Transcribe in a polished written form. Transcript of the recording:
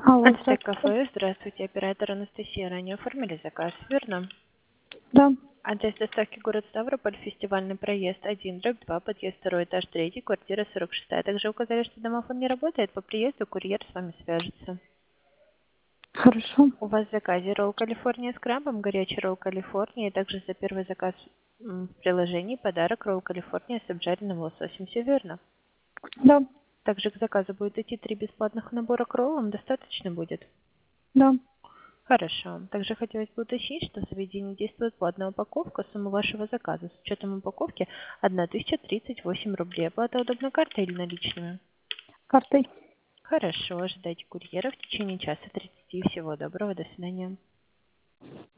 Алло, Ацтек здравствуйте. кафе, здравствуйте, оператор Анастасия. Ранее оформили заказ, верно? Да, Адрес доставки город Ставрополь, фестивальный проезд 1/2, подъезд 2, этаж 3, квартира 46. Также указали, что домофон не работает. По приезду курьер с вами свяжется. хорошо. У вас в заказе ролл Калифорния с крабом, горячий ролл Калифорния, и также за первый заказ в приложении подарок ролл Калифорния с обжаренным лососем. Все верно? Да, Также к заказу будет идти 3 бесплатных набора к роллам. Достаточно будет? да. Хорошо. Также хотелось бы уточнить, что в заведении действует платная упаковка. Сумма вашего заказа с учетом упаковки 1038 рублей. Оплата удобной картой или наличными? Картой. Хорошо. Ожидайте курьера в течение часа 30. Всего доброго. До свидания.